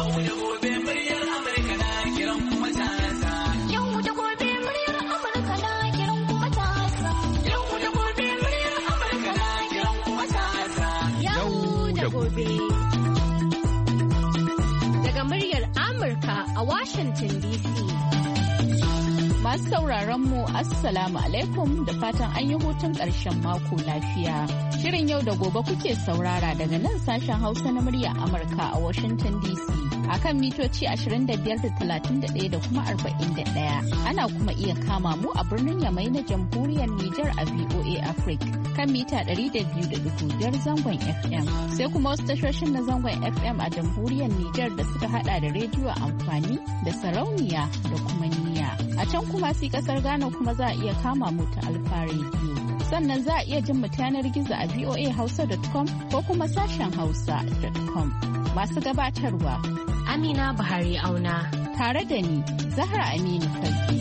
Daga muryar Amurka a Washington DC. Masu sauraron mu Assalamu alaikum da fatan an yi hutun ƙarshen mako lafiya. Shirin yau da gobe kuke saurara daga nan sashen Hausa na muryar Amurka a Washington DC. Akan mitoci 25.31 da kuma 41. Ana kuma iya kama mu a birnin Yamai na Jamhuriyar Nijar a VOA Africa kan mita 200.5 zangon FM. Sai kuma wasu tashoshin na zangon FM a Jamhuriyar Nijar da suka hada da rediyo amfani da sarauniya da kuma niyya. A can kuma sai kasar Ghana kuma za a iya kama mu ta Alfa Radio. Sannan za a iya jin mu ta yanar gizo a voahausa.com ko kuma sashen hausa.com. Masu gabatarwa Amina Buhari Auna tare da ni Zahra Aminu Fage.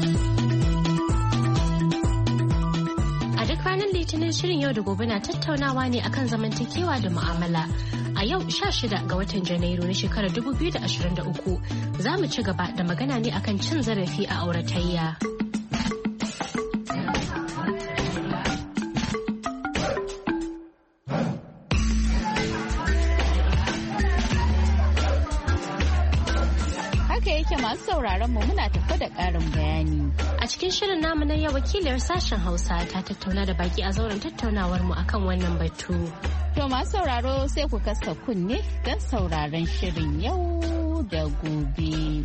A duk ranar Litinin shirin yau da gobe na tattaunawa ne akan zamantakewa da mu'amala. A yau 16 ga watan Janairu na shekarar 2023 za mu ci gaba da magana ne akan cin zarafi a auratayya. Masu sauraron mu muna tafi da ƙarin bayani. A cikin shirin namu na yau wakiliyar sashen Hausa ta tattauna da baki a zauren tattaunawar mu akan wannan batu. To masu sauraro sai ku kasa kunne don sauraron shirin yau da gobe.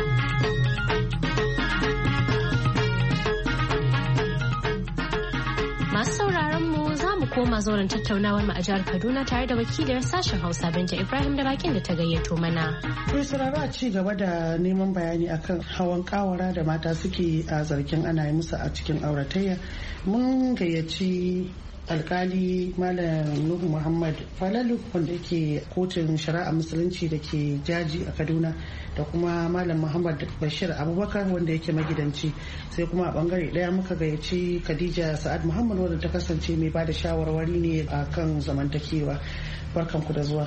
Masu sauraron mu za mu koma zauren tattaunawar mu a jihar Kaduna tare da wakiliyar sashen Hausa Binta Ibrahim da bakin da ta gayyato mana. Kai sauraro a ci gaba da neman bayani akan hawan kawara da mata suke a zargin ana yi musu a cikin auratayya. Mun gayyaci alkali Malam Nuhu Muhammad Falalu wanda yake kotun shari'a musulunci da ke jaji a Kaduna da kuma Malam Muhammad Bashir Abubakar wanda yake magidanci, sai kuma a bangare daya muka gayyaci Khadija Sa'ad Muhammad wanda ta kasance mai bada shawarwari ne a kan zamantakewa. Barkanku da zuwa.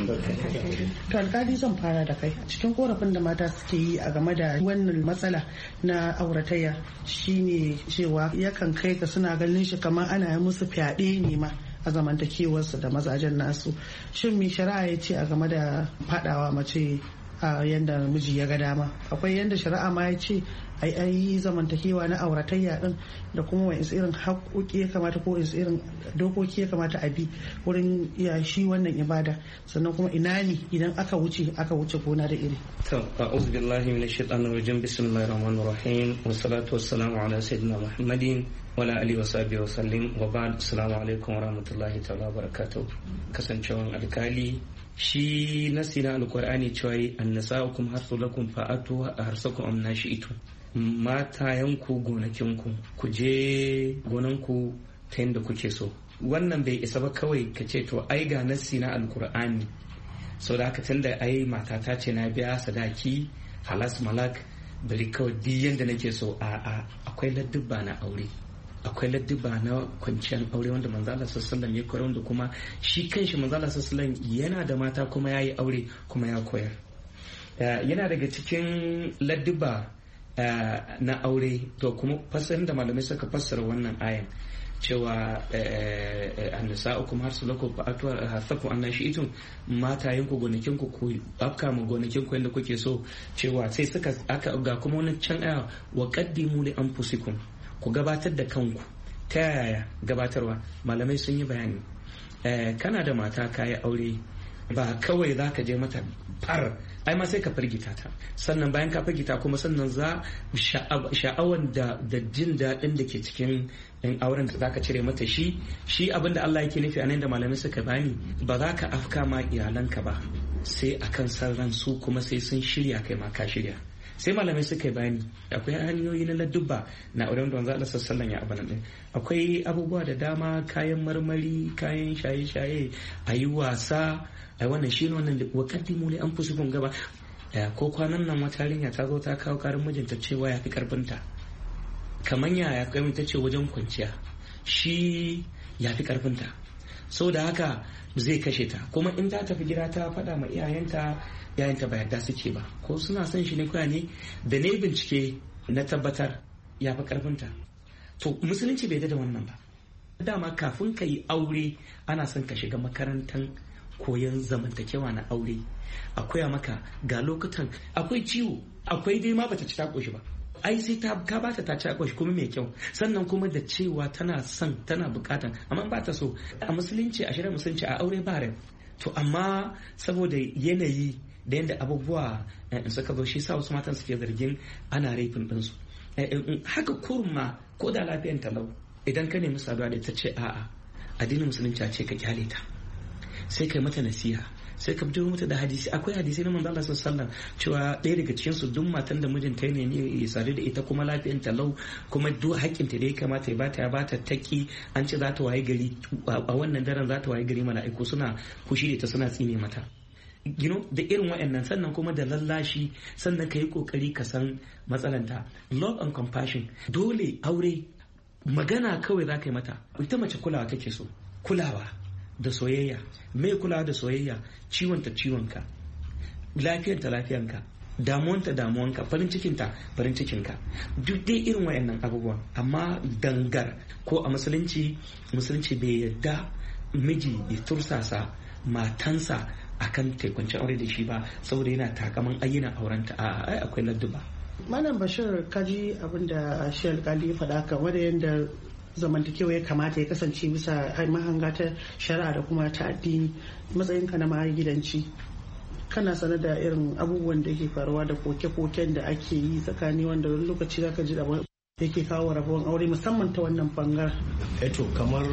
To alkali zan fara da kai. Cikin korafin da mata suke yi a game da wannan matsala na auratayya shine cewa yakan kai ga suna ganin shi kamar ana yi musu fyaɗe ne ma a zamantakewarsu da mazajen nasu. Shin me shari'a ya ce a game da faɗawa mace a yanda miji ya ga dama? Akwai yanda shari'a ma ya ce ai zamantakewa na auratayya din da kuma wani irin haƙoƙi ya kamata ko irin dokoki ya kamata a bi wurin ya shi wannan ibada, sannan kuma ina ne idan aka wuce gona da iri. To a'udhu billahi minash shaitanir rajim, bismillahir rahmanir rahim, wassalatu wassalamu ala sayyidina Muhammadin wa ala alihi wa sahbihi wa sallim, wa ba'd. Assalamu alaikum wa rahmatullahi ta'ala wa barakatuh. Kasancewan alkali, shi nasi na alqur'ani cewa annasa'ukum harthul lakum fa'atu harsakum am nashi'tu. Matayanku gonakinku, ku je gonanku ta yadda kuke so. Wannan bai isa ba kawai ka ce to ai ga nassi na alkur'ani, sau da haka tunda ai matata ce na biya sadaki halas malak bari kawai duk yadda nake so. A'a, akwai ladduba na aure, akwai ladduba na kwanciyar aure wanda manzo Allah sallallahu alaihi wasallam ya koyar, wanda kuma shi kanshi manzo Allah sallallahu alaihi wasallam yana da mata kuma yayi aure kuma ya koyar. Yana daga cikin ladduba na aure, to kuma fassarin da malamai suka fassara wannan ayan cewa annisa'ukum harsulakum fa'atu hathakum annashi'tum, matayenku gonakinku ku afka ma gonakinku yadda kuke so. Cewa sai suka aka ga kuma wani can aya wa qaddimu li anfusikum, ku gabatar da kanku. Ta yaya gabatarwa? Malamai sun yi bayani. Kana da mata kayi aure, ba kawai za ka je mata far, ai ma sai ka firgita ta, sannan bayan ka firgita kuma sannan za sha'awan da jin daɗin da ke cikin ɗin auren da za ka cire mata shi abin da Allah yake nufi a nan da malamai suka bani, ba za ka afka ma iyalanka ba sai akan san ran su kuma sai sun shirya kai ma ka shirya. Sai malamai suka yi bayani akwai hanyoyi na ladduba na auren da wanzu Allah sallallahu ya abana din. Akwai abubuwa da dama, kayan marmari, kayan shaye-shaye, a yi wasa, a wannan shi ne wannan wa qaddimu li anfusikum gaba. Ko kwanan nan wata yarinya ta zo ta kawo karin mijinta cewa ya fi karfinta. Kaman ya kai ta ce wajen kwanciya shi ya fi karfinta. saboda haka zai kashe ta, kuma in ta tafi gida ta faɗa ma iyayenta ba yarda suke ba, ko suna son shi ne kuwa ne. Da ne bincike na tabbatar ya fi karfinta. To musulunci bai da wannan ba. Dama kafin ka yi aure ana son ka shiga makarantar koyon zamantakewa na aure, a koya maka ga lokutan, akwai ciwo, akwai dai ma bata ci ta koshi ba, ai sai ka bata ta ci ta koshi kuma mai kyau, sannan kuma da cewa tana son tana bukatan, amma ba ta so. A musulunci, a shari'ar musulunci, a aure ba rai. To amma saboda yanayi da yadda abubuwa suka zo, shi sa wasu matan suke zargin ana raifin ɗinsu. Haka kurma ko da lafiyan talau, idan ka nemi saduwa da ta ce a'a, addinin musulunci ce ka kyale ta, sai kai mata nasiha, sai ka fito mata da hadisi. Akwai hadisi na manzo Allah sallallahu alaihi wasallam cewa ɗaya daga cikin su duk matan da mijinta ya nemi ya sadu da ita kuma lafiyan talau, kuma duk haƙƙinta da ya kamata ya bata taki, an ce za ta waye gari a wannan daren, za ta waye gari mala'iku suna kushi da ita suna tsine mata. Da irin waɗannan, sannan kuma da lallashi, sannan ka yi ƙoƙari ka san matsalanta. Love and compassion, dole aure magana kawai za ka yi mata. Ita mace kulawa take so, kulawa da soyayya. Mai kulawa da soyayya? Ciwonta ciwonka, lafiyanta lafiyanka, damuwanta damuwanka, farin cikinta farin cikinka, duk dai irin waɗannan abubuwan. Amma dangar ko a musulunci bai yarda miji ya tursasa matansa akan taikwancin aure da shi ba, saboda yana takaman ayyana aurenta. Ai akwai ladduba. Malam Bashir, kaji abin da shi alƙali ya faɗa kan wanda yadda zamantakewa ya kamata ya kasance bisa mahanga ta shari'a da kuma ta addini. Matsayinka na gidanci, kana sanar da irin abubuwan da ke faruwa da koke-koken da ake yi tsakani, wanda wani lokaci zaka ji da yake kawo rabuwan aure musamman ta wannan bangar. Eto kamar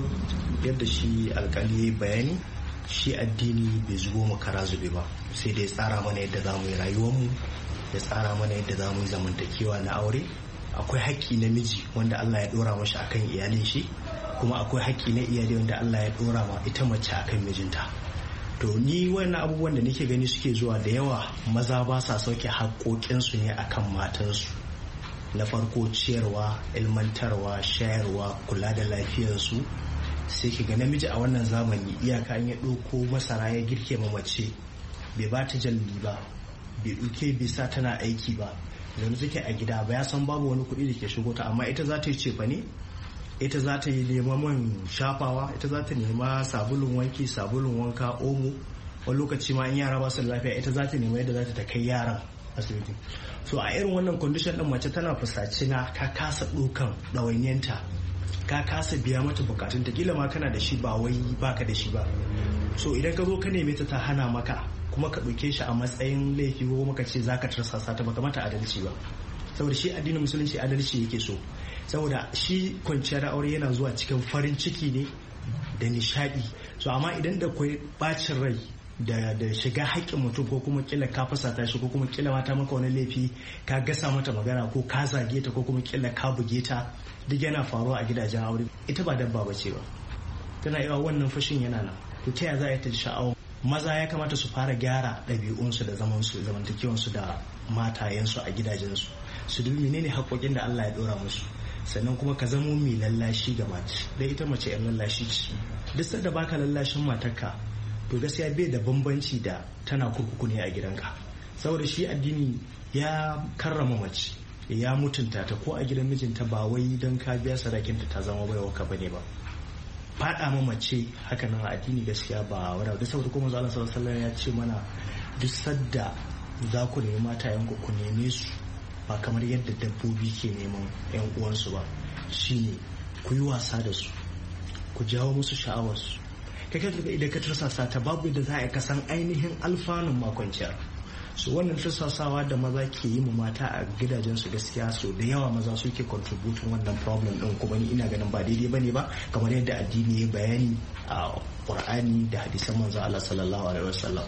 yadda shi alƙali bayani, shi addini bai zubo mu kara zube ba, sai dai tsara mana yadda za mu yi rayuwarmu, ya tsara mana yadda za mu yi zamantakewa na aure. Akwai haƙƙi na miji wanda Allah ya ɗora mashi akan iyalin shi, kuma akwai haƙƙi na iyali wanda Allah ya ɗora ma ita mace akan mijinta. To ni wannan abubuwan da nake gani suke zuwa da yawa, maza ba sa sauke haƙoƙinsu ne akan matansu. Na farko ciyarwa, ilmantarwa, shayarwa, kula da lafiyarsu. Sai ki ga namiji a wannan zamani iyaka in ya ɗauko masara ya girke ma mace, bai ba ta jalli ba, bai ɗauke bisa tana aiki ba, yanzu take a gida ba, ya san babu wani kuɗi da ke shigo ta, amma ita za ta yi cefane, ita za ta yi nema man shafawa, ita za ta nema sabulun wanki, sabulun wanka, omo. Wani lokaci ma in yara ba su lafiya, ita za ta nema yadda za ta kai yaran asibiti. So a irin wannan condition din mace tana fusaci na ka kasa ɗaukan ɗawainiyanta, ka kasa biya mata bukatun ta, kila ma kana da shi ba wai baka da shi ba. So idan ka zo ka neme ta hana maka, kuma ka ɗauke shi a matsayin laifi, ko kuma ka ce zaka tarsasa ta, baka mata adalci ba. Saboda shi addinin musulunci adalci yake so, saboda shi kwanciyar aure yana zuwa cikin farin ciki ne da nishadi. So amma idan da kwai bacin rai da shiga haƙƙin mutum, ko kuma kila ka fasata shi, ko kuma kila mata maka wani laifi, ka gasa mata magana, ko ka zage ta, ko kuma kila ka buge ta, duk yana faruwa a gidajen aure. Ita ba dabba bace ba, tana yawa wannan fashin yana nan. To ta yaya za a yi ta sha'awa? Maza ya kamata su fara gyara ɗabi'unsu da zamantakewansu da matayensu a gidajensu, su dubi menene haƙoƙin da Allah ya ɗora musu. Sannan kuma ka zamo mai lallashi ga mace, dai ita mace yan lallashi ce. Duk sanda baka lallashin matarka, to gaskiya bai da bambanci da tana kurkuku ne a gidanka. Saboda shi addini ya karrama mace, ya mutunta ta, ko a gidan mijinta, ba wai don ka biya sadakinta ta zama baiwa ka bane ba. Faɗa ma mace haka nan a addini gaskiya ba wani abu. Saboda kuma Allah sallallahu alaihi wasallam ya ce mana, duk sadda za ku nemi matayenku ku neme su ba kamar yadda dabbobi ke neman yan uwansu ba, shine ku yi wasa da su, ku jawo musu sha'awarsu. Kai idan ka tursasa ta, babu da za a kasan ainihin alfanun makwanciyar. So wannan tursasawa da maza ke yi mu mata a gidajensu, gaskiya so da yawa maza suke contributing wannan problem din, kuma ni ina ganin ba daidai bane ba, kamar yadda addini ya bayani a Qur'ani da hadisan manzo Allah sallallahu alaihi wasallam.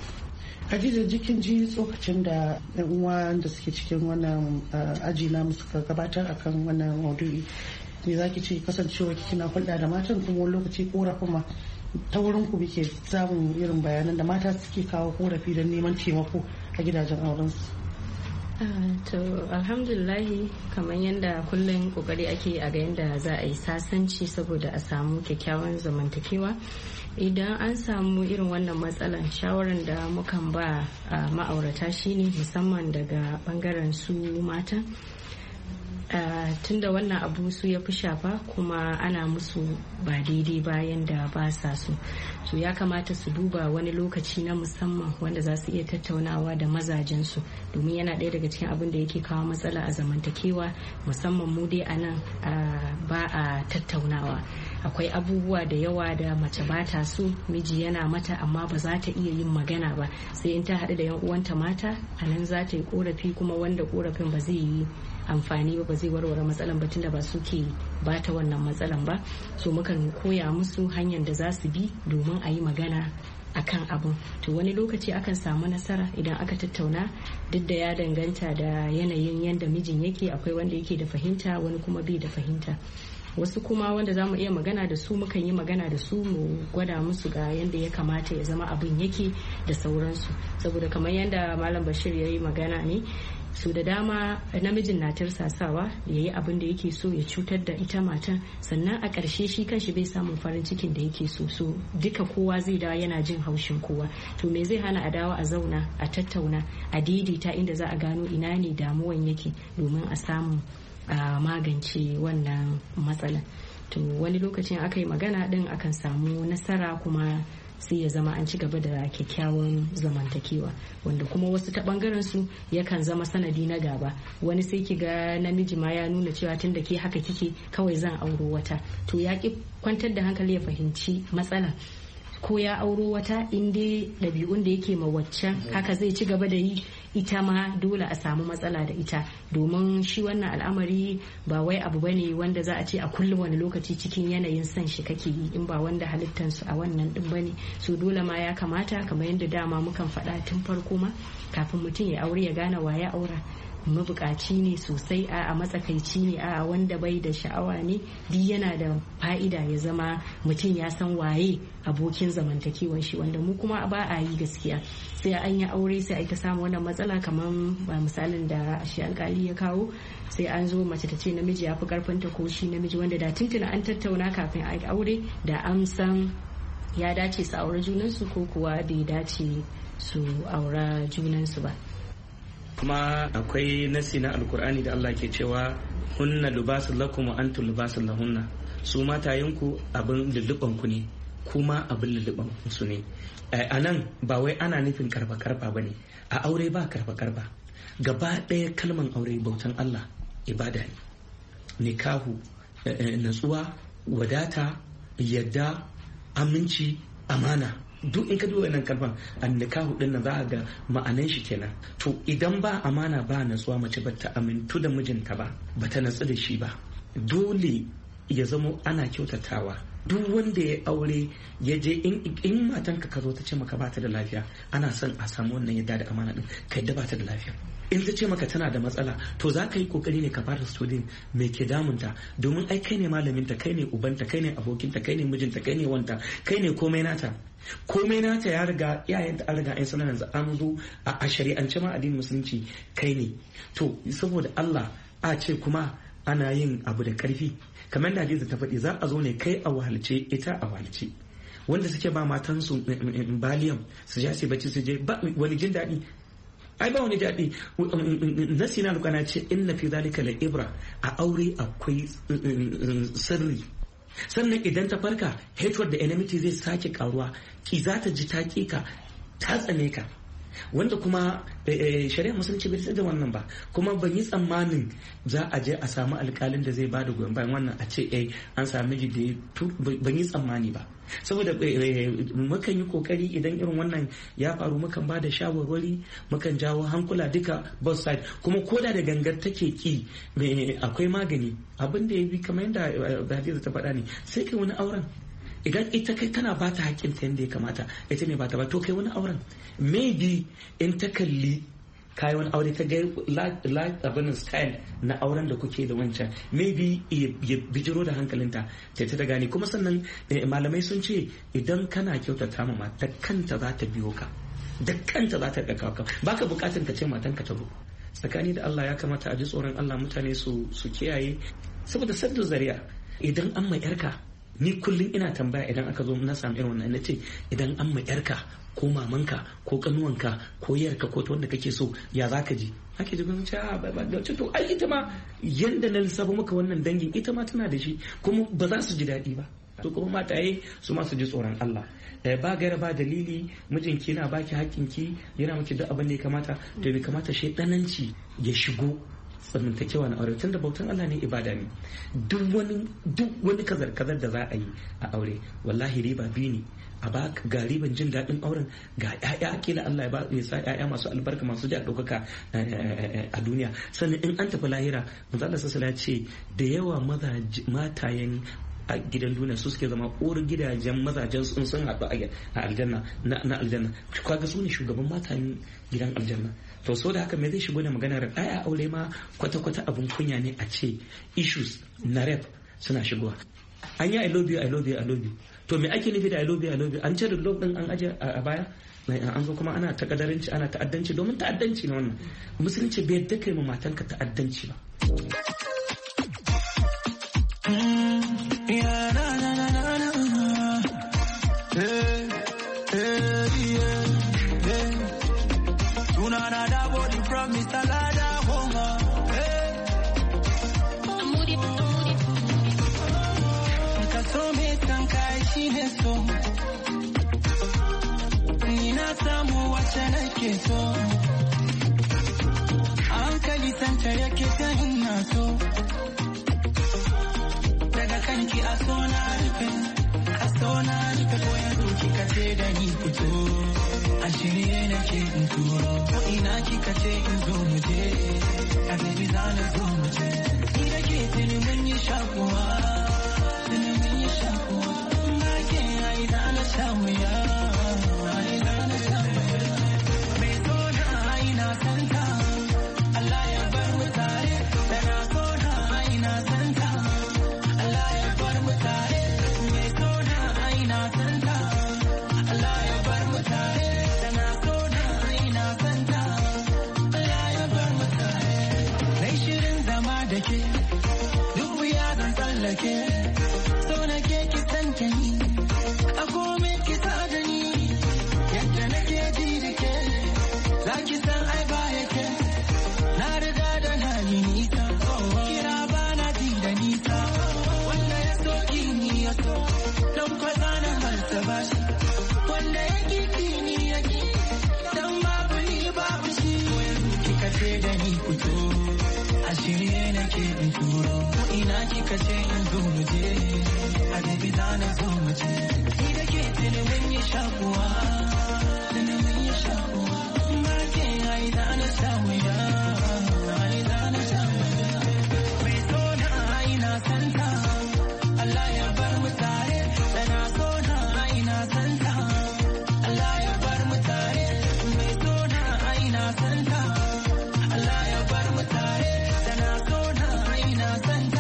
Hadiza, jikin ji tsokacin da yan uwa da suke cikin wannan aji na suka gabatar akan wannan maudu'i, me zaki ce kasancewa kina hulɗa da matan, kuma wani lokaci korafin ma ta wurin ku muke samun irin bayanan da mata suke kawo korafi don neman taimako a gidajen aurensu? To alhamdulillahi, kamar yadda kullum kokari ake a ga yadda za a yi sasanci saboda a samu kyakkyawan zamantakewa. Idan an samu irin wannan matsalan, shawaran da mukan ba ma'aurata shine musamman daga bangaren su mata, tunda wannan abu su ya fi shafa kuma ana musu ba daidai bayan da ba sa so ya kamata su duba wani lokaci na musamman wanda za su iya tattaunawa da mazajensu, domin yana ɗaya daga cikin abin da yake kawo matsala a zamantakewa, musamman mu dai a nan ba a tattaunawa. Akwai abubuwa da yawa da mace ba ta so miji yana mata amma ba za ta iya yin magana ba, sai in ta haɗu da 'yan uwanta mata, a nan za ta yi korafi, kuma wanda korafin ba zai yi amfani ba zai warware matsalan ba, tunda ba suke bata wannan matsalan ba. So mukan koya musu hanyar da za su bi domin a yi magana akan abun. To wani lokaci akan samu nasara idan aka tattauna, duk da ya danganta da yanayin yadda mijin yake. Akwai wanda yake da fahimta, wani kuma bai da fahimta. Wasu kuma wanda za mu iya magana da su, mukan yi magana da su mu gwada musu ga yadda ya kamata ya zama abin yake da sauransu. Saboda kamar yadda Malam Bashir ya yi magana ne, su da dama namijin na tirsasawa ya yi abin da yake so, ya cutar da ita matan, sannan a ƙarshe shi kanshi bai samun farin cikin da yake so. So duka kowa zai dawo yana jin haushin kowa. To me zai hana a dawo a zauna a tattauna a daidaita inda za a gano ina ne damuwan yake, domin a samu a magance wannan matsalan. To wani lokacin aka yi magana din akan samu nasara, kuma sai ya zama an ci gaba da kyakkyawan zamantakewa, wanda kuma wasu ta bangaren su yakan zama sanadi na gaba. Wani sai ki ga namiji ma ya nuna cewa tun da ke haka kike kawai zan auro wata, to ya ki kwantar da hankali ya fahimci matsala, ko ya auro wata in dai ɗabi'un da yake ma waccan haka zai ci gaba da yi, ita ma dole a samu matsala da ita. Domin shi wannan al'amari ba wai abu bane wanda za a ce a kullum wani lokaci cikin yanayin son shi kake yi, in ba wanda halittansu a wannan din bane. So dole ma ya kamata, kamar yadda dama mukan faɗa tun farko ma, kafin mutum ya aure ya gane wa ya aura. Mabukaci ne sosai, a matsakaici ne, a wanda bai da sha'awa ne, duk yana da fa'ida ya zama mutum ya san waye abokin zamantakewan shi, wanda mu kuma ba a yi gaskiya. Sai an yi aure sai aka samu wannan matsala, kamar ba misalin da shi alkali ya kawo, sai an zo mace ta ce namiji ya fi karfinta, ko shi namiji, wanda da tuntuna an tattauna kafin a aure da an san ya dace su aure junansu ko kuwa bai dace su aura junansu ba. Kuma akwai nasi na alkur'ani da Allah ke cewa hunna libasul lakum wa antum libasul lahunna, su matayenku abin lulluban ku ne, kuma abin lulluban su ne. A nan ba wai ana nufin karfa bane, a aure ba karfa. Gaba ɗaya kalman aure bautan Allah, ibada ne. Nikahu natsuwa, wadata, yadda, aminci, amana, duk in ka duba wannan kalman annikahu din nan za a ga ma'anan shi kenan. To idan ba amana ba natsuwa, mace ba ta amintu da mijinta ba ta natsu da shi ba, dole ya zamo ana kyautatawa. Duk wanda ya aure ya je in matanka ka zo ta ce maka ba ta da lafiya, ana son a samu wannan yadda da amana din, ka yadda ba ta da lafiya. In ta ce maka tana da matsala, to za ka yi kokari ne ka fara studying me ke damunta, domin ai kai ne malaminta, kai ne ubanta, kai ne abokinta, kai ne mijinta, kai ne wanta, kai ne komai nata ya riga iyayenta an riga an sanar, yanzu an zo a shari'ance ma addinin musulunci kai ne. To saboda Allah a ce kuma ana yin abu da karfi, kamar da Hadiza ta faɗi, za a zo ne kai a wahalce ita a wahalce. Wanda suke ba matansu baliyam su ja su bacci su je, ba wani jin daɗi, ai ba wani daɗi. Nasi na lukana ce inna fi zalika la ibra, a aure akwai sirri. Sannan idan ta farka, hatred da enmity zai sake karuwa, ki za ta ji ta ka ta tsane ka, wanda kuma shari'a musulunci bai da wannan ba. Kuma ban yi tsammanin za a je a samu alkalin da zai bada goyon bayan wannan a ce an sami miji da ban yi tsammani ba. Saboda mukan yi kokari idan irin wannan ya faru, mukan ba da shawarwari, mukan jawo hankula duka both side. Kuma koda da gangar take ki akwai magani, abin da ya bi kamar yadda Hadiza ta faɗa ne, sai kai wani auren. Idan ita kai tana ba ta haƙƙinta yadda ya kamata, ita ne ba ta ba, to kai wani auren. Maybe in ta kalli kayi wani aure ta ga abin style na auren da kuke da wancan, maybe ya bijiro da hankalinta ta gane. Kuma sannan malamai sun ce idan kana kyautata ma da kanta za ta biyo ka, da kanta za ta ɗauka ka, baka bukatar ka ce matanka ta zo. tsakani da Allah ya kamata a ji tsoron Allah, mutane su kiyaye, saboda saddu zariya. Idan an ma yarka, ni kullum ina tambaya idan aka zo na samu irin wannan, na ce idan an ma yarka ko mamanka ko kanuwanka ko yarka ko ta wanda kake so, ya za ka ji? Ake ji gwamnati ba to ai ita ma yanda na lissafa maka wannan dangin ita ma tana da shi, kuma ba za su ji daɗi ba. To kuma mataye su ma su ji tsoron Allah. Ba gaira ba dalili mijinki yana baki hakkinki, yana miki duk abin da ya kamata, to bai kamata shaidananci ya shigo zamantakewa na aure, tunda bautan Allah ne, ibada ne. Duk wani kazar da za a yi a aure, wallahi riba biyu ne. A ba ga riban jin daɗin auren, ga ƴaƴa kila Allah ya sa ƴaƴa masu albarka, masu ja ɗaukaka a duniya. Sannan in an tafi lahira, manzo Allah sallallahu alaihi wasallam ya ce da yawa matayen a gidan duniya su suke zama uwar gidajen mazajen sun haɗu a aljanna na aljanna, kaga su ne shugaban matan gidan aljanna. To so da haka me zai shigo da maganar ɗaya aure ma kwata-kwata abun kunya ne a ce issues na rap suna shigowa. An yi I love you, I love you, I love you. To me ake nufi da I love you, I love you? An cire love din an aje a baya, an zo kuma ana takadaranci, ana ta'addanci, domin ta'addanci na wannan. Musulunci bai yadda kai ma matanka ta'addanci ba. Hankali santa yake ta hinna so, daga kanki a so na rufe ko yanzu kika ce da ni fito, a shirye nake in turo, ko ina kika ce in zo mu je, a baby za na zo mu je, ni da ke tuni mun yi shakuwa, ba ke ai za na sha wuya. So nake ki san ni, a kome ki sa da ni, yadda nake ji da ke, za ki san ai ba yake, na riga da na yi nisa, kira ba na ji da nisa, wanda ya so ki ni ya so, don kwaza na marta ba shi, wanda ya ki ni ya ki, don babu ni babu shi, yanzu kika ce da ni fito, a shirye nake in turo, ina kika ce in zo mu je, a baby za na zo mu je, ni da ke tuni mun yi shakuwa, ba ke ai za na sha wuya, mai so na ai na santa, Allah ya bar mu tare, da na so na ai na santa, Allah ya bar mu tare, mai so na ai na santa, Allah ya bar mu tare, da na so na ai na santa.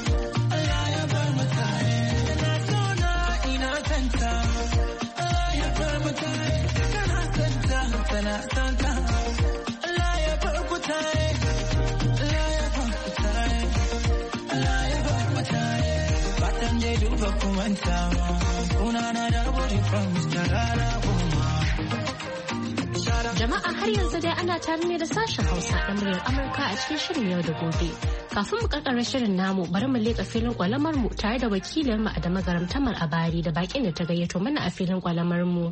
Jama'a har yanzu dai ana tare ne da sashen Hausa na muryar Amurka a cikin shirin yau da gobe. Kafin mu karkara shirin namu, bari mu leƙa filin kwalamar mu tare da wakilin mu Adama Garam Tamar Abari da bakin da ta gayyato mana a filin kwalamar mu.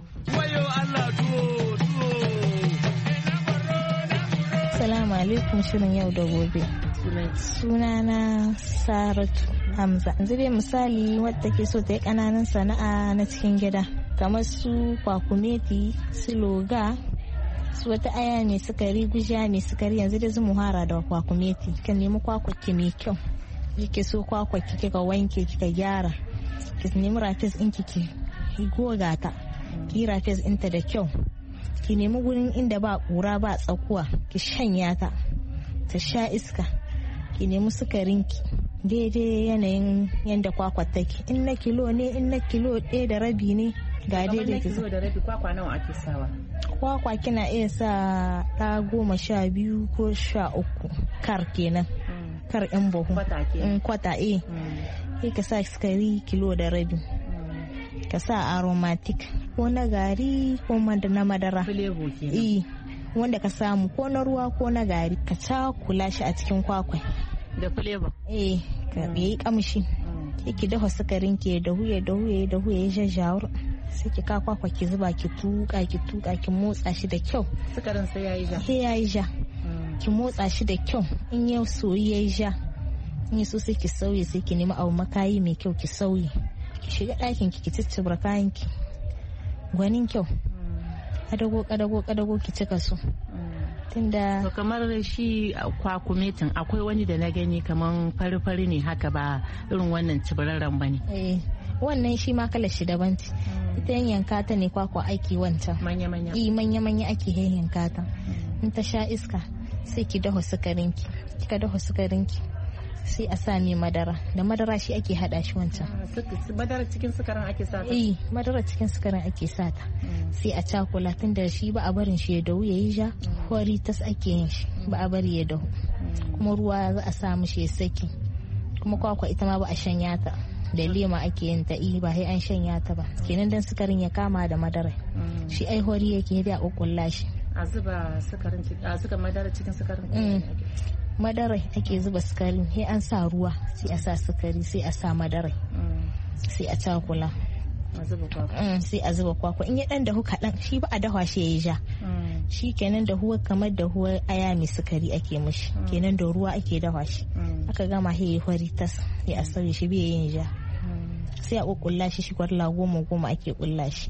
Assalamu alaikum, shirin yau da gobe. Sunana Saratu Hamza. Yanzu dai misali wadda ke so ta yi ƙananan sana'a na cikin gida, kamar su kwakumeti, su loga, su wata aya mai sukari, gujiya mai sukari. Yanzu da zumu hara da kwakumeti, ka nemi kwakwaki mai kyau, kike so kwakwaki kika wanke kika gyara, ki nemi rafes in ki goga ta, ki rafes ɗinta da kyau, ki nemi gurin inda ba ƙura ba tsakuwa, ki shanya ta ta sha iska, ki nemi sukarinki daidai yanayin yadda kwakwar take, in na kilo ne, in na kilo 1.5 ne, ga daidai ki zo da rabi kwakwa nawa ake sawa? Kwakwa kina iya sa ta 12 ko 13 kar kenan. Kar yan buhu kwata sai ka sa sukari kilo da rabi, ka sa aromatic ko na gari ko na madara wanda ka samu ko na ruwa ko na gari, ka cakula shi a cikin kwakwai da flavor ka yi kamshi. Sai ki dafa sukarin ki da huye ya jajjawur, sai ki ka kwakwa ki zuba ki tuka ki motsa shi da kyau. Sukarin sai yayi ja ki motsa shi da kyau. In yau soyi yayi ja, in so sai ki sauye, sai ki nemi abu makayi mai kyau ki sauye, ki shiga ɗakin ki ciccibra kayan ki gwanin kyau. Kadago ki cika su. Tunda to kamar shi kwakumetin akwai wani da na gani kaman fari ne haka, ba irin wannan cibrarren bane. Wannan shi ma kalar shi daban ce. Ita yanka ta ne kwakwa aiki wancan manya ake yanka ta. In ta sha iska sai ki dafa sukarinki, kika dafa sukarinki sai a sa mai madara. Da madara shi ake hada shi wancan. Madara cikin sukarin ake sa ta? Madara cikin sukarin ake sa ta. Sai a cakula, tun da shi ba a barin shi ya dahu ya yi ja, hori tas ake yin shi, ba a bari ya dahu. Kuma ruwa za a sa mishi ya saki. Kuma kwakwa ita ma ba a shanya ta, da lema ake yin ta, ba sai an shanya ta ba. Kenan dan sukarin ya kama da madara. Shi ai hori yake da kukulla shi. A zuba sukarin, a zuba madara cikin sukarin. Madarai ake zuba sukari, sai an sa ruwa, sai a sa sukari, sai a sa madarai, sai a cakula, sai a zuba kwakwa. In ya dan dahu kaɗan, shi ba a dafa shi yayi ja. Shi kenan dahuwa kamar dahuwar aya mai sukari ake mishi, kenan da ruwa ake dafa shi. Aka gama sai ya hori tas, sai a sauye shi bai yin ja. Sai a kukkulla shi kwarla 10 ake kulla shi.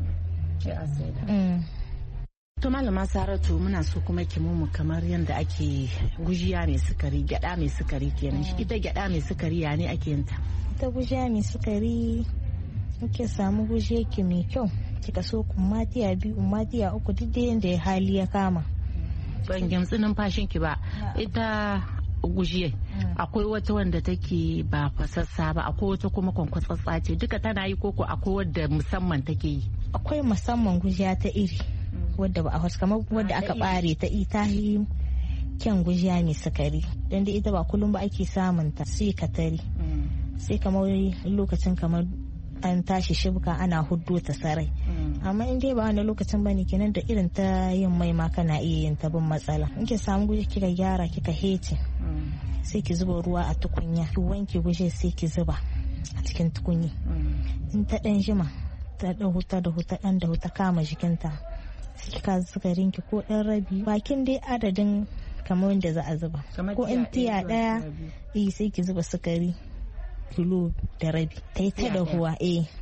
To malama Saratu, muna so kuma ki mu kamar yadda ake gujiya mai sukari, gyada mai sukari kenan. Ita gyada mai sukari ya ne ake yin ta? Ita gujiya mai sukari kike samu gujiya ki mai kyau, kika so kumatiya 2 kumatiya 3 duk da yanda hali ya kama. Ban gimtsi numfashin ki ba. Ita gujiya akwai wata wanda take ba fasassa ba, akwai wata kuma kwankwatsatsa ce, duka tana yi koko akwai wadda musamman take yi? Akwai musamman gujiya ta iri wadda ba a wasu, kamar wadda aka bare ta ita yi kyan gujiya mai sukari, don da ita ba kullum ba ake samun ta, sai ka tare, sai kamar lokacin kamar an tashi shibka ana huddo ta sarai. Amma in dai ba wani lokacin bane kenan da irin ta yin mai ma kana iya yin ta bin matsala. In ki samu guje kika gyara kika hece, sai ki zuba ruwa a tukunya, ki wanke guje sai ki zuba a cikin tukunya. In ta dan jima ta huta kama jikinta, sai kika sukarin ki ko dan rabi, bakin dai adadin kamar wanda za a zuba. Ko in tiya daya sai ki zuba sukari kilo da rabi. Ta yi ta dahuwa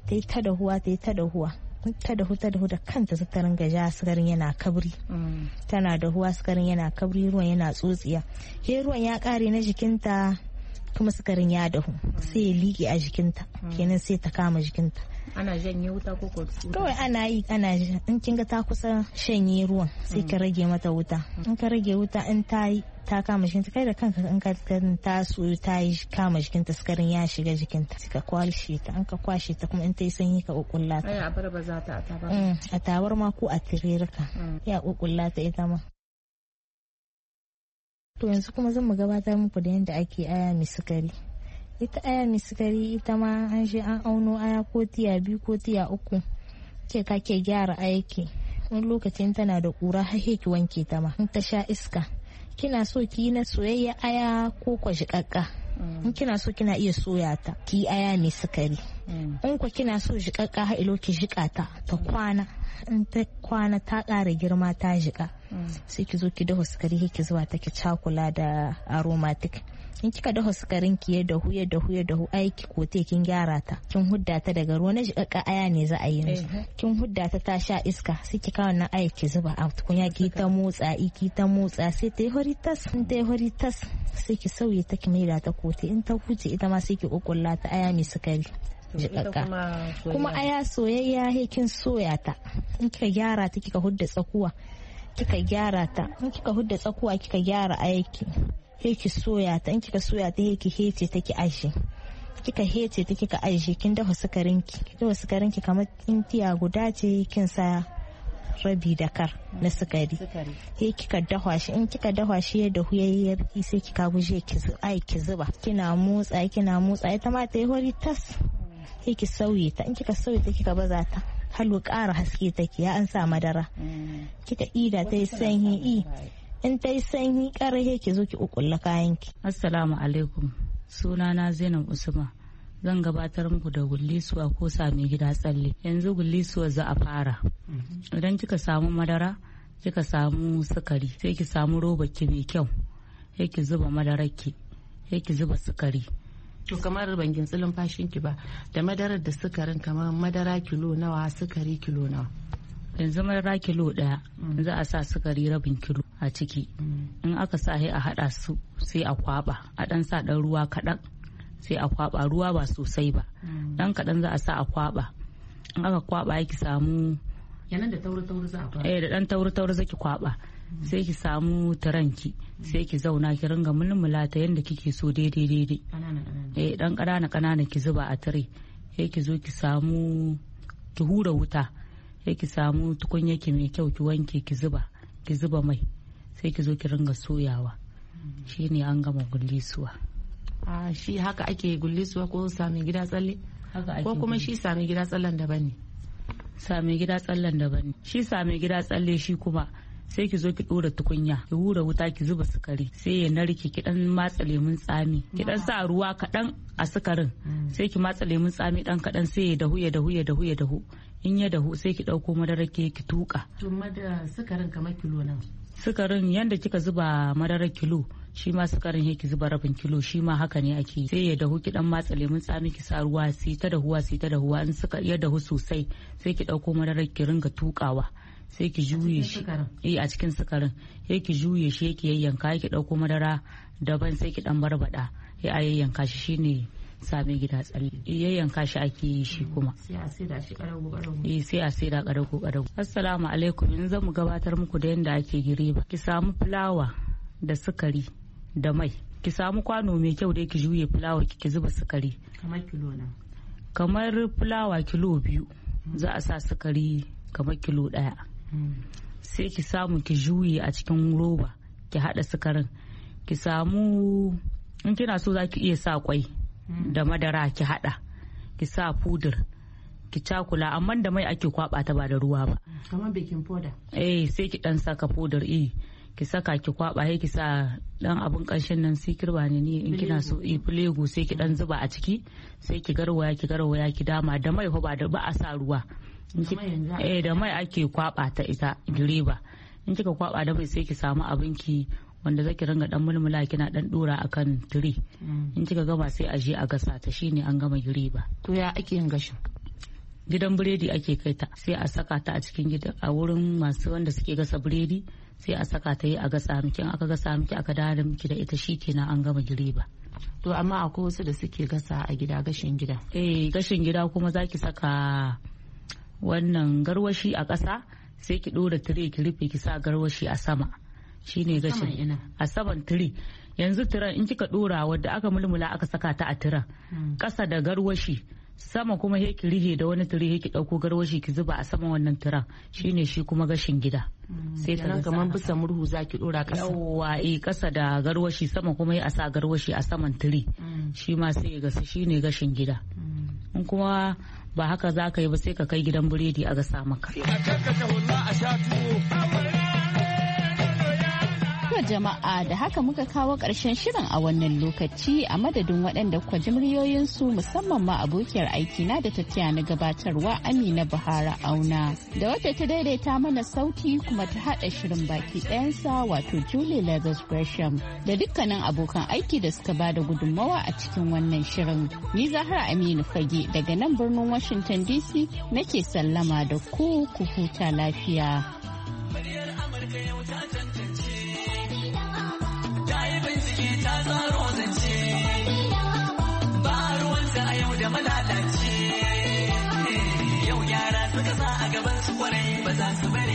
ta dahu da kanta ta ringa ja, sukarin yana kabri, tana dahuwa sukarin yana kabri, ruwan yana tsotsiya. Ke ruwan ya kare na jikinta, kuma sukarin ya dahu, sai ya liƙe a jikinta, kenan sai ta kama jikinta. Ana janye wuta ko kawai ana in kin ga ta kusa shanye ruwan, sai ka rage mata wuta. In ka rage wuta, in ta yi ta kama jikinta, kai da kanka in ka ta soyu ta yi kama jikinta, sukarin ya shiga jikinta, sai ka kwashe ta. An ka kwashe ta kuma in ta yi sanyi ka kukulla ta. A bar ba za ta a tabar ma ko a tirerka ya kukulla ta ita ma. To yanzu kuma zan mu gabatar muku da yadda ake aya mai sukari. Ita aya mai sukari ita ma an je an auno aya ko tiya 2 ko tiya 3, ke kake gyara aiki. Wani lokacin tana da kura har ki wanke ta ma. In ta sha iska, kina so ki na soyayya aya ko kwajiƙaƙƙa. In kina so kina iya soya ta ki aya mai sukari. In ku kina so jiƙaƙƙa har ilo ki jiƙa ta kwana. In ta kwana ta ƙara girma ta jiƙa, sai ki zo ki dafa sukari ki zuwa ta ki cakula da aromatic. In kika dafa sukarin ki ya dahu aiki ko te kin gyara ta, kin hudda ta daga ruwa, na jiƙaƙƙa aya ne za a yi yanzu. Kin hudda ta sha iska, sai ki kawo nan ayi ki zuba a tukunya, ki ta motsa sai ta yi hori tas. In ta yi hori tas, sai ki sauye ta ki maida ta kote. In ta huce ita ma sai ki kukkulla ta aya mai sukari jiƙaƙƙa. Kuma aya soyayya kin soya ta. In kika gyara ta kika hudda tsakuwa, kika gyara ta. In kika hudda tsakuwa kika gyara aiki, ki soya ta. In kika soya ta ki hece ta ki aje. kika hece ta kika ajiye kin dafa sukarinki kamar intiya guda ce kin sa rabi da kar na sukari he kika dafa shi in kika dafa shi ya dahu yayi sai kika guje ki zuba kina motsa ita ma ta yi hori tas he ki sauye ta in kika sauye ta kika baza ta halu ƙara haske take ya an sa madara kika ida ta yi sanyi in ta yi sanyi ƙarhe ki zo ki ukulla kayanki. Assalamu alaikum, sunana Zainab Usman. Zan gabatar muku da gullisuwa ko sami gida tsalle. Yanzu gullisuwa za a fara. Idan kika samu madara, kika samu sukari, sai ki samu roba ki mai kyau. Sai ki zuba madararki, sai ki zuba sukari. To kamar bangin tsilin fashin ki ba, da madarar da sukarin kamar madara kilo nawa, sukari kilo nawa. Yanzu madara kilo 1 za a sa sukari rabin kilo a ciki. In aka sa a hada su sai a kwaba, a dan sa dan ruwa kadan sai a kwaba, ruwa ba sosai ba, dan kadan za a sa a kwaba. In aka kwaba yake samu yanan da tauri za a kwaba, da dan tauri zaki kwaba, sai ki samu taranki, sai ki zauna ki ringa mulmula ta yanda kike so daidai dan kanana ki zuba a tare. Sai ki zo ki samu ki hura wuta, sai ki samu tukunya ki mai kyau ki wanke ki zuba mai, sai ki zo ki ringa soyawa. Shine an gama gullisuwa. Shi haka ake gullisuwa ko sami gida tsalle? Ko kuma shi sami gida tsallen daban ne? Sami gida tsallen daban ne. Shi sami gida tsalle shi kuma sai ki zo ki dora tukunya, ki hura wuta, ki zuba sukari, sai ya narke, ki dan matsa lemun tsami, ki dan sa ruwa kadan a sukarin, sai ki matsa lemun tsami dan kadan, sai ya dahu. In ya dahu sai ki dauko madarar ki tuka. To sukarin kamar kilo nan? Sukarin yanda kika zuba madarar kilo, shi ma sukarin yake zuba rabin kilo, shi ma haka ne ake. Sai ya dahu, ki dan matsa lemun tsami, ki sa ruwa, sai ta dahuwa in suka ya dahu sosai, sai ki dauko madarar ki ringa tukawa, sai ki juye shi a cikin sukarin, sai ki juye shi, ki yayyanka, ki dauko madara daban, sai ki dan barbada, sai a yayyanka shi. Shine sami gida tsalle. Yayyanka shi ake yi shi kuma sai a saida shi karago. Sai a saida karago. Assalamu alaikum, yanzu zamu gabatar muku da yanda ake gireba. Ki samu fulawa da sukari da mai, ki samu kwano mai kyau da ki juye fulawa ki zuba sukari. Kamar kilo na? Kamar fulawa kilo 2 za a sa sukari kamar kilo 1. Sai ki samu ki juye a cikin roba, ki hada sukarin. Ki samu, in kina so za ki iya sa kwai da madara, ki hada, ki sa pudur, ki cakula, amma da mai ake kwaba ta ba da ruwa ba. Kamar baking powder? Sai ki dan saka pudur, ki saka, ki kwaba, sai ki sa dan abun kanshin nan sikirba ne in kina so, filego, sai ki dan zuba a ciki, sai ki garwaya ki dama da mai, ba a sa ruwa. Da mai ake kwaba ta ita gireba. In kika kwaba da mai sai ki samu abinki wanda zaki ringa dan mulmula, kina dan dora akan tire. In kika gama sai a je a gasa ta, shine an gama gireba. To ya ake yin gashin? Gidan biredi ake kai ta, sai a saka ta a cikin gida, a wurin masu wanda suke gasa biredi, sai a saka ta yi a gasa miki. In aka gasa miki aka dawo miki da ita, shikenan an gama gireba. To amma akwai wasu da suke gasa a gida, gashin gida? Gashin gida kuma zaki saka wannan garwashi a ƙasa, sai ki dora tire, ki rufe, ki sa garwashi a sama. Shine gashin a saman tire. Yanzu tiran in kika dora wadda aka mulmula aka saka ta a tiran, ƙasa da garwashi, sama kuma he ki rihe da wani tire, he ki dauko garwashi ki zuba a saman wannan tiran. Shine shi kuma gashin gida. Sai ta kamar bisa murhu zaki dora ƙasa. Yawwa, ƙasa da garwashi, sama kuma a sa garwashi a saman tire. Shi ma sai ya gasa, shine gashin gida. In kuma ba haka za ka yi ba, sai ka kai gidan biredi a gasa maka. Jama'a, da haka muka kawo ƙarshen shirin a wannan lokaci, a madadin waɗanda kwa ji muryoyinsu, musamman ma abokiyar aikina da ta taya na gabatarwa Amina Bahara Auna, da wadda ta daidaita mana sauti kuma ta haɗa shirin baki ɗayansa, wato Julie Lagos Gresham, da dukkanin abokan aiki da suka ba da gudunmawa a cikin wannan shirin. Ni Zahra Aminu Fage daga nan birnin Washington DC nake sallama da ku huta lafiya. Ta tsaro zance ba ruwanta a yau da malalace, yau yara suka sa a gaban su kwarai ba za su bari